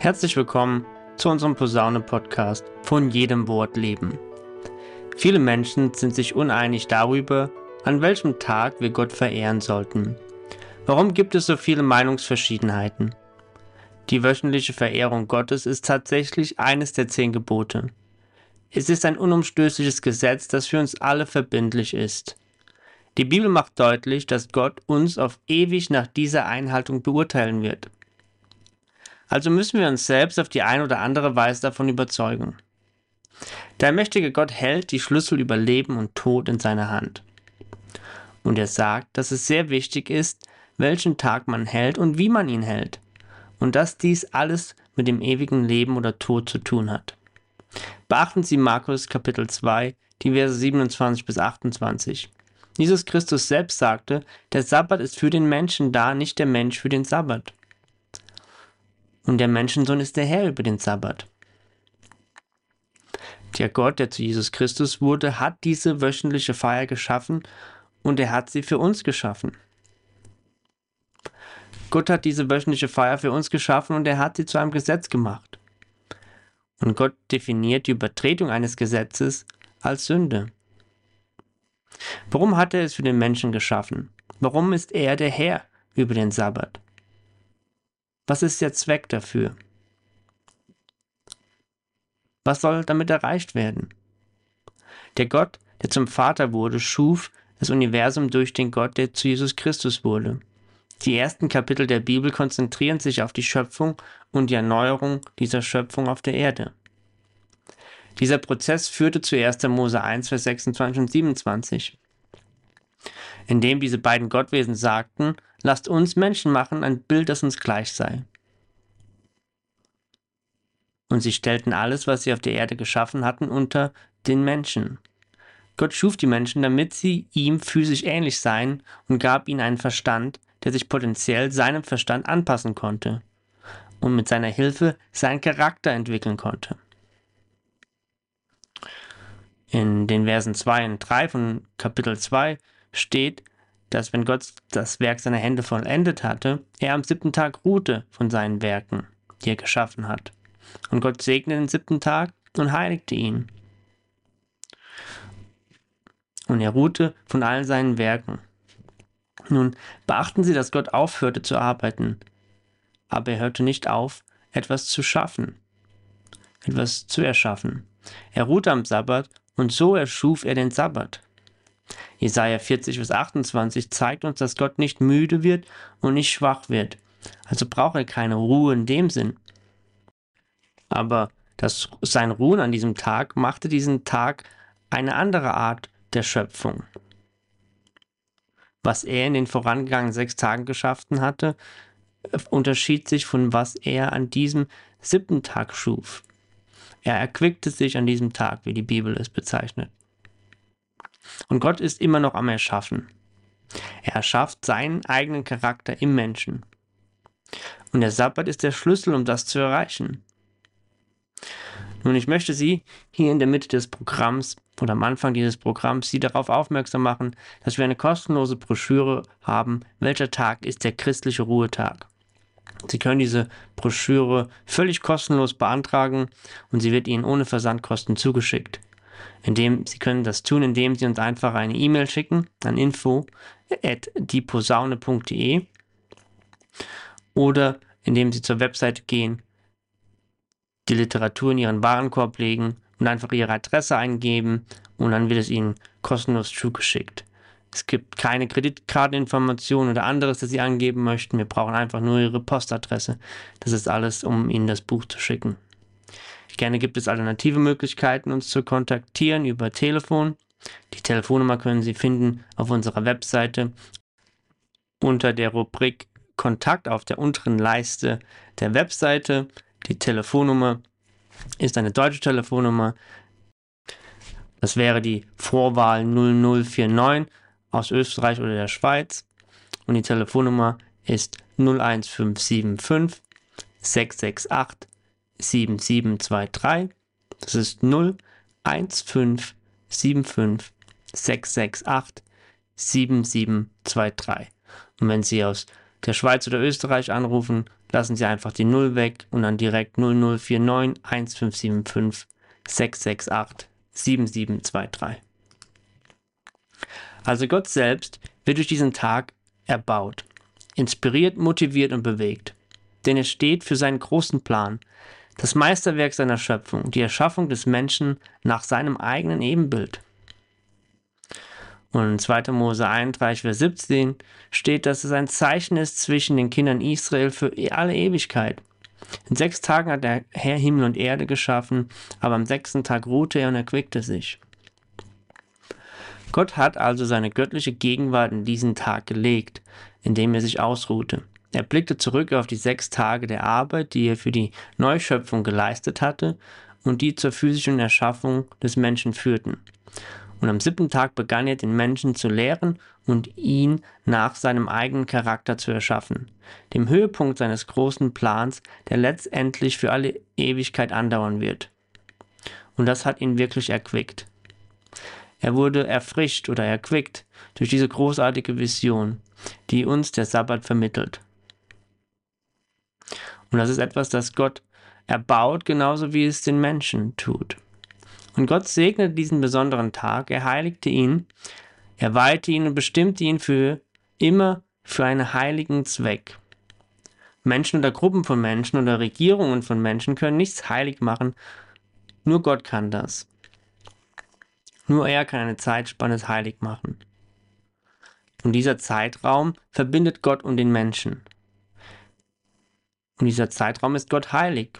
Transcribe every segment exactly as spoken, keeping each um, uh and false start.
Herzlich willkommen zu unserem Posaune-Podcast Von jedem Wort leben. Viele Menschen sind sich uneinig darüber, an welchem Tag wir Gott verehren sollten. Warum gibt es so viele Meinungsverschiedenheiten? Die wöchentliche Verehrung Gottes ist tatsächlich eines der zehn Gebote. Es ist ein unumstößliches Gesetz, das für uns alle verbindlich ist. Die Bibel macht deutlich, dass Gott uns auf ewig nach dieser Einhaltung beurteilen wird. Also müssen wir uns selbst auf die eine oder andere Weise davon überzeugen. Der mächtige Gott hält die Schlüssel über Leben und Tod in seiner Hand. Und er sagt, dass es sehr wichtig ist, welchen Tag man hält und wie man ihn hält. Und dass dies alles mit dem ewigen Leben oder Tod zu tun hat. Beachten Sie Markus Kapitel zwei, die Verse siebenundzwanzig bis achtundzwanzig. Jesus Christus selbst sagte, der Sabbat ist für den Menschen da, nicht der Mensch für den Sabbat. Und der Menschensohn ist der Herr über den Sabbat. Der Gott, der zu Jesus Christus wurde, hat diese wöchentliche Feier geschaffen und er hat sie für uns geschaffen. Gott hat diese wöchentliche Feier für uns geschaffen und er hat sie zu einem Gesetz gemacht. Und Gott definiert die Übertretung eines Gesetzes als Sünde. Warum hat er es für den Menschen geschaffen? Warum ist er der Herr über den Sabbat? Was ist der Zweck dafür? Was soll damit erreicht werden? Der Gott, der zum Vater wurde, schuf das Universum durch den Gott, der zu Jesus Christus wurde. Die ersten Kapitel der Bibel konzentrieren sich auf die Schöpfung und die Erneuerung dieser Schöpfung auf der Erde. Dieser Prozess führte zu erster Mose eins, Vers sechsundzwanzig und siebenundzwanzig, in dem diese beiden Gottwesen sagten, lasst uns Menschen machen, ein Bild, das uns gleich sei. Und sie stellten alles, was sie auf der Erde geschaffen hatten, unter den Menschen. Gott schuf die Menschen, damit sie ihm physisch ähnlich seien und gab ihnen einen Verstand, der sich potenziell seinem Verstand anpassen konnte und mit seiner Hilfe seinen Charakter entwickeln konnte. In den Versen zwei und drei von Kapitel zwei steht, dass wenn Gott das Werk seiner Hände vollendet hatte, er am siebten Tag ruhte von seinen Werken, die er geschaffen hat. Und Gott segnete den siebten Tag und heiligte ihn. Und er ruhte von allen seinen Werken. Nun beachten Sie, dass Gott aufhörte zu arbeiten, aber er hörte nicht auf, etwas zu schaffen, etwas zu erschaffen. Er ruhte am Sabbat und so erschuf er den Sabbat. Jesaja vierzig, Vers achtundzwanzig zeigt uns, dass Gott nicht müde wird und nicht schwach wird. Also braucht er keine Ruhe in dem Sinn. Aber das, sein Ruhen an diesem Tag machte diesen Tag eine andere Art der Schöpfung. Was er in den vorangegangenen sechs Tagen geschaffen hatte, unterschied sich von was er an diesem siebten Tag schuf. Er erquickte sich an diesem Tag, wie die Bibel es bezeichnet. Und Gott ist immer noch am Erschaffen. Er erschafft seinen eigenen Charakter im Menschen. Und der Sabbat ist der Schlüssel, um das zu erreichen. Nun, ich möchte Sie hier in der Mitte des Programms oder am Anfang dieses Programms Sie darauf aufmerksam machen, dass wir eine kostenlose Broschüre haben, welcher Tag ist der christliche Ruhetag. Sie können diese Broschüre völlig kostenlos beantragen und sie wird Ihnen ohne Versandkosten zugeschickt. Indem, Sie können das tun, indem Sie uns einfach eine E-Mail schicken an info at dieposaune punkt de oder indem Sie zur Webseite gehen, die Literatur in Ihren Warenkorb legen und einfach Ihre Adresse eingeben und dann wird es Ihnen kostenlos zugeschickt. Es gibt keine Kreditkarteninformationen oder anderes, das Sie angeben möchten. Wir brauchen einfach nur Ihre Postadresse. Das ist alles, um Ihnen das Buch zu schicken. Gerne gibt es alternative Möglichkeiten, uns zu kontaktieren über Telefon. Die Telefonnummer können Sie finden auf unserer Webseite unter der Rubrik Kontakt auf der unteren Leiste der Webseite. Die Telefonnummer ist eine deutsche Telefonnummer. Das wäre die Vorwahl null null vier neun aus Österreich oder der Schweiz. Und die Telefonnummer ist null eins fünf sieben fünf sechs sechs acht sieben sieben zwei drei. Das ist null eins fünf sieben fünf sechs sechs acht sieben sieben zwei drei. Und wenn Sie aus der Schweiz oder Österreich anrufen, lassen Sie einfach die null weg und dann direkt null null vier neun eins fünf sieben fünf sechs sechs acht sieben sieben zwei drei. Also Gott selbst wird durch diesen Tag erbaut, inspiriert, motiviert und bewegt. Denn er steht für seinen großen Plan, das Meisterwerk seiner Schöpfung, die Erschaffung des Menschen nach seinem eigenen Ebenbild. Und in zweiter Mose einunddreißig, Vers siebzehn steht, dass es ein Zeichen ist zwischen den Kindern Israel für alle Ewigkeit. In sechs Tagen hat der Herr Himmel und Erde geschaffen, aber am sechsten Tag ruhte er und erquickte sich. Gott hat also seine göttliche Gegenwart in diesen Tag gelegt, indem er sich ausruhte. Er blickte zurück auf die sechs Tage der Arbeit, die er für die Neuschöpfung geleistet hatte und die zur physischen Erschaffung des Menschen führten. Und am siebten Tag begann er, den Menschen zu lehren und ihn nach seinem eigenen Charakter zu erschaffen, dem Höhepunkt seines großen Plans, der letztendlich für alle Ewigkeit andauern wird. Und das hat ihn wirklich erquickt. Er wurde erfrischt oder erquickt durch diese großartige Vision, die uns der Sabbat vermittelt. Und das ist etwas, das Gott erbaut, genauso wie es den Menschen tut. Und Gott segnete diesen besonderen Tag, er heiligte ihn, er weihte ihn und bestimmte ihn für immer für einen heiligen Zweck. Menschen oder Gruppen von Menschen oder Regierungen von Menschen können nichts heilig machen, nur Gott kann das. Nur er kann eine Zeitspanne heilig machen. Und dieser Zeitraum verbindet Gott und den Menschen. Und dieser Zeitraum ist Gott heilig.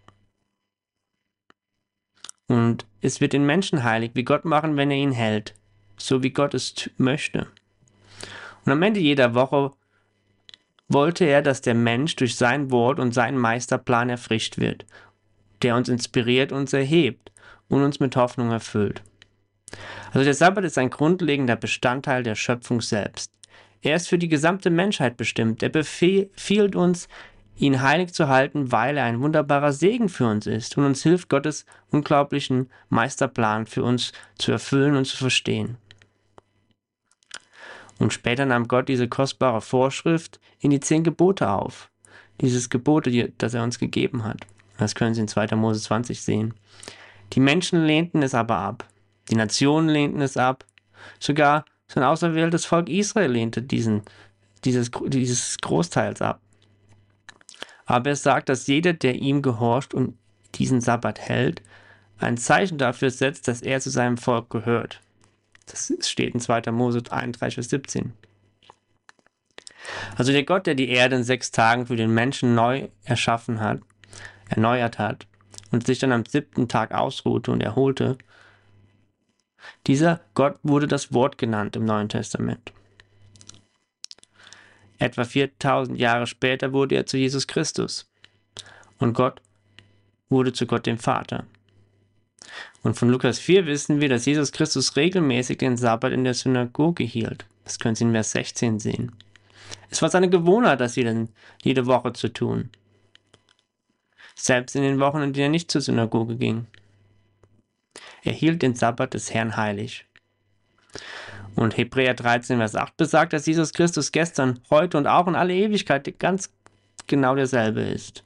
Und es wird den Menschen heilig, wie Gott machen, wenn er ihn hält, so wie Gott es t- möchte. Und am Ende jeder Woche wollte er, dass der Mensch durch sein Wort und seinen Meisterplan erfrischt wird, der uns inspiriert, uns erhebt und uns mit Hoffnung erfüllt. Also der Sabbat ist ein grundlegender Bestandteil der Schöpfung selbst. Er ist für die gesamte Menschheit bestimmt. Er befiehlt uns, ihn heilig zu halten, weil er ein wunderbarer Segen für uns ist und uns hilft, Gottes unglaublichen Meisterplan für uns zu erfüllen und zu verstehen. Und später nahm Gott diese kostbare Vorschrift in die zehn Gebote auf. Dieses Gebote, das er uns gegeben hat. Das können Sie in zweiter Mose zwanzig sehen. Die Menschen lehnten es aber ab. Die Nationen lehnten es ab. Sogar sein auserwähltes Volk Israel lehnte diesen, dieses, dieses Großteils ab. Aber er sagt, dass jeder, der ihm gehorcht und diesen Sabbat hält, ein Zeichen dafür setzt, dass er zu seinem Volk gehört. Das steht in zweiter Mose einunddreißig, Vers siebzehn. Also der Gott, der die Erde in sechs Tagen für den Menschen neu erschaffen hat, erneuert hat und sich dann am siebten Tag ausruhte und erholte, dieser Gott wurde das Wort genannt im Neuen Testament. Etwa viertausend Jahre später wurde er zu Jesus Christus und Gott wurde zu Gott dem Vater. Und von Lukas vier wissen wir, dass Jesus Christus regelmäßig den Sabbat in der Synagoge hielt. Das können Sie in Vers sechzehn sehen. Es war seine Gewohnheit, das jede, jede Woche zu tun. Selbst in den Wochen, in denen er nicht zur Synagoge ging. Er hielt den Sabbat des Herrn heilig. Und Hebräer dreizehn, Vers acht besagt, dass Jesus Christus gestern, heute und auch in alle Ewigkeit ganz genau derselbe ist.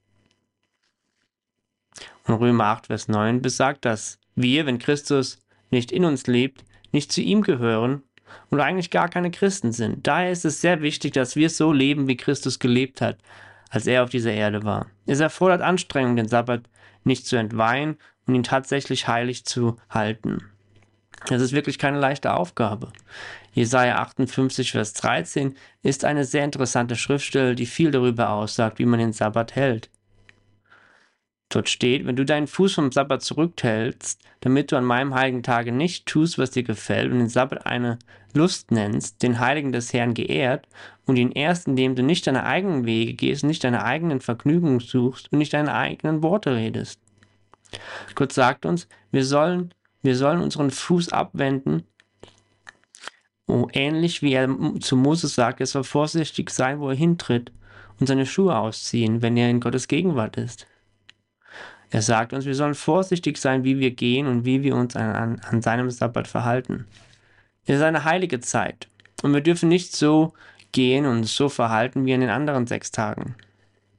Und Römer acht, Vers neun besagt, dass wir, wenn Christus nicht in uns lebt, nicht zu ihm gehören und eigentlich gar keine Christen sind. Daher ist es sehr wichtig, dass wir so leben, wie Christus gelebt hat, als er auf dieser Erde war. Es erfordert Anstrengung, den Sabbat nicht zu entweihen und ihn tatsächlich heilig zu halten. Das ist wirklich keine leichte Aufgabe. Jesaja achtundfünfzig, Vers dreizehn ist eine sehr interessante Schriftstelle, die viel darüber aussagt, wie man den Sabbat hält. Dort steht, wenn du deinen Fuß vom Sabbat zurückhältst, damit du an meinem heiligen Tage nicht tust, was dir gefällt und den Sabbat eine Lust nennst, den Heiligen des Herrn geehrt und ihn erst, indem du nicht deine eigenen Wege gehst, nicht deine eigenen Vergnügungen suchst und nicht deine eigenen Worte redest. Gott sagt uns, wir sollen, wir sollen unseren Fuß abwenden, oh, ähnlich wie er zu Moses sagt, er soll vorsichtig sein, wo er hintritt und seine Schuhe ausziehen, wenn er in Gottes Gegenwart ist. Er sagt uns, wir sollen vorsichtig sein, wie wir gehen und wie wir uns an, an, an seinem Sabbat verhalten. Es ist eine heilige Zeit und wir dürfen nicht so gehen und so verhalten wie an den anderen sechs Tagen.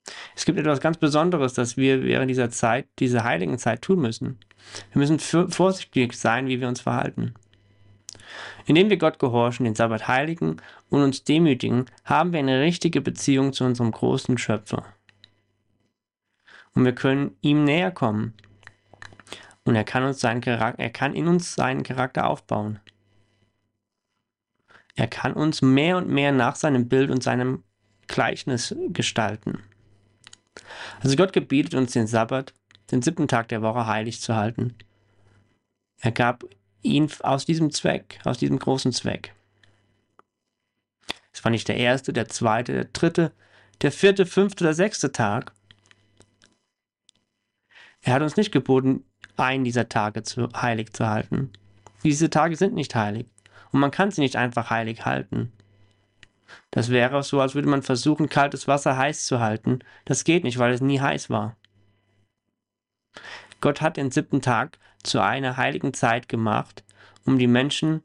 Es gibt etwas ganz Besonderes, das wir während dieser Zeit, dieser heiligen Zeit tun müssen. Wir müssen vorsichtig sein, wie wir uns verhalten. Indem wir Gott gehorchen, den Sabbat heiligen und uns demütigen, haben wir eine richtige Beziehung zu unserem großen Schöpfer. Und wir können ihm näher kommen. Und er kann, uns seinen Charakter, er kann in uns seinen Charakter aufbauen. Er kann uns mehr und mehr nach seinem Bild und seinem Gleichnis gestalten. Also Gott gebietet uns den Sabbat, den siebten Tag der Woche heilig zu halten. Er gab ihn aus diesem Zweck, aus diesem großen Zweck. Es war nicht der erste, der zweite, der dritte, der vierte, fünfte oder sechste Tag. Er hat uns nicht geboten, einen dieser Tage zu, heilig zu halten. Diese Tage sind nicht heilig und man kann sie nicht einfach heilig halten. Das wäre so, als würde man versuchen, kaltes Wasser heiß zu halten. Das geht nicht, weil es nie heiß war. Gott hat den siebten Tag zu einer heiligen Zeit gemacht, um die Menschen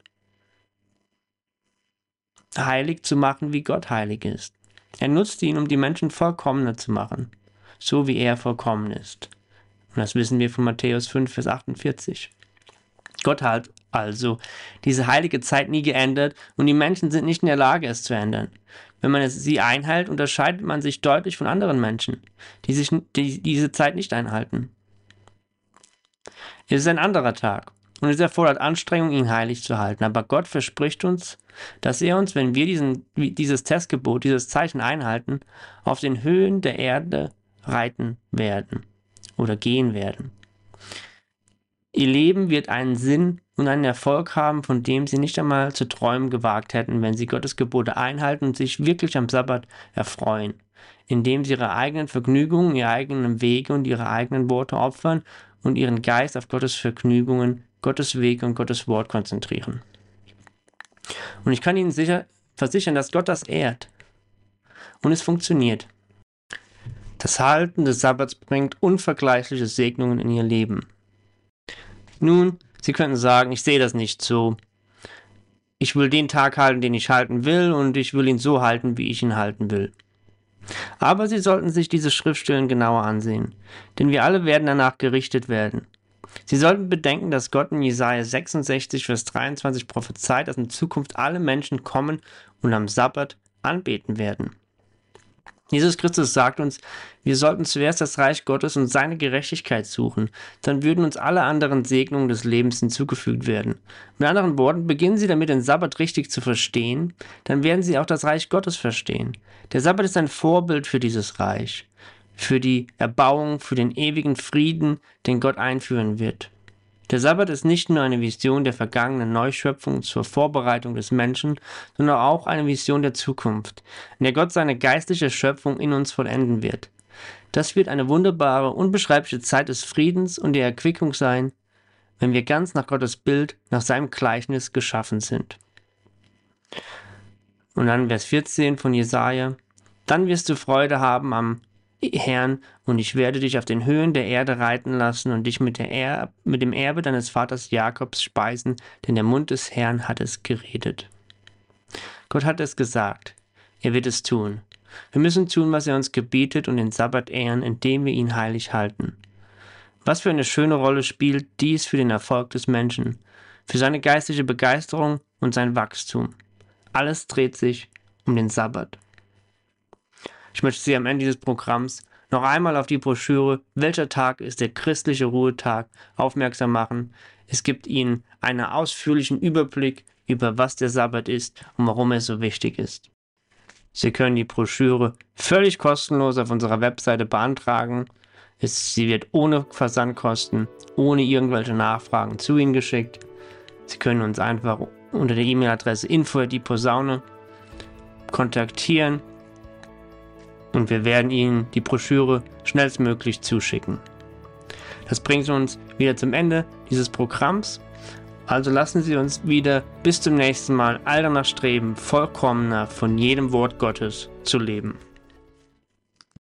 heilig zu machen, wie Gott heilig ist. Er nutzte ihn, um die Menschen vollkommener zu machen, so wie er vollkommen ist. Und das wissen wir von Matthäus fünf, Vers achtundvierzig. Gott hat also diese heilige Zeit nie geändert und die Menschen sind nicht in der Lage, es zu ändern. Wenn man es, sie einhält, unterscheidet man sich deutlich von anderen Menschen, die, sich, die diese Zeit nicht einhalten. Es ist ein anderer Tag und es erfordert Anstrengung, ihn heilig zu halten. Aber Gott verspricht uns, dass er uns, wenn wir diesen, dieses Testgebot, dieses Zeichen einhalten, auf den Höhen der Erde reiten werden oder gehen werden. Ihr Leben wird einen Sinn und einen Erfolg haben, von dem sie nicht einmal zu träumen gewagt hätten, wenn sie Gottes Gebote einhalten und sich wirklich am Sabbat erfreuen, indem sie ihre eigenen Vergnügungen, ihre eigenen Wege und ihre eigenen Worte opfern und ihren Geist auf Gottes Vergnügungen, Gottes Wege und Gottes Wort konzentrieren. Und ich kann Ihnen sicher versichern, dass Gott das ehrt. Und es funktioniert. Das Halten des Sabbats bringt unvergleichliche Segnungen in Ihr Leben. Nun, Sie könnten sagen, ich sehe das nicht so. Ich will den Tag halten, den ich halten will, und ich will ihn so halten, wie ich ihn halten will. Aber Sie sollten sich diese Schriftstellen genauer ansehen, denn wir alle werden danach gerichtet werden. Sie sollten bedenken, dass Gott in Jesaja sechsundsechzig, Vers dreiundzwanzig prophezeit, dass in Zukunft alle Menschen kommen und am Sabbat anbeten werden. Jesus Christus sagt uns, wir sollten zuerst das Reich Gottes und seine Gerechtigkeit suchen, dann würden uns alle anderen Segnungen des Lebens hinzugefügt werden. Mit anderen Worten, beginnen Sie damit, den Sabbat richtig zu verstehen, dann werden Sie auch das Reich Gottes verstehen. Der Sabbat ist ein Vorbild für dieses Reich, für die Erbauung, für den ewigen Frieden, den Gott einführen wird. Der Sabbat ist nicht nur eine Vision der vergangenen Neuschöpfung zur Vorbereitung des Menschen, sondern auch eine Vision der Zukunft, in der Gott seine geistliche Schöpfung in uns vollenden wird. Das wird eine wunderbare, unbeschreibliche Zeit des Friedens und der Erquickung sein, wenn wir ganz nach Gottes Bild, nach seinem Gleichnis geschaffen sind. Und dann Vers vierzehn von Jesaja: Dann wirst du Freude haben am Herrn, und ich werde dich auf den Höhen der Erde reiten lassen und dich mit, der er- mit dem Erbe deines Vaters Jakobs speisen, denn der Mund des Herrn hat es geredet. Gott hat es gesagt. Er wird es tun. Wir müssen tun, was er uns gebietet, und den Sabbat ehren, indem wir ihn heilig halten. Was für eine schöne Rolle spielt dies für den Erfolg des Menschen, für seine geistliche Begeisterung und sein Wachstum. Alles dreht sich um den Sabbat. Ich möchte Sie am Ende dieses Programms noch einmal auf die Broschüre "Welcher Tag ist der christliche Ruhetag?" aufmerksam machen. Es gibt Ihnen einen ausführlichen Überblick über, was der Sabbat ist und warum er so wichtig ist. Sie können die Broschüre völlig kostenlos auf unserer Webseite beantragen. Es, sie wird ohne Versandkosten, ohne irgendwelche Nachfragen zu Ihnen geschickt. Sie können uns einfach unter der E-Mail-Adresse info at die posaune kontaktieren. Und wir werden Ihnen die Broschüre schnellstmöglich zuschicken. Das bringt uns wieder zum Ende dieses Programms. Also lassen Sie uns wieder bis zum nächsten Mal all danach streben, vollkommener von jedem Wort Gottes zu leben.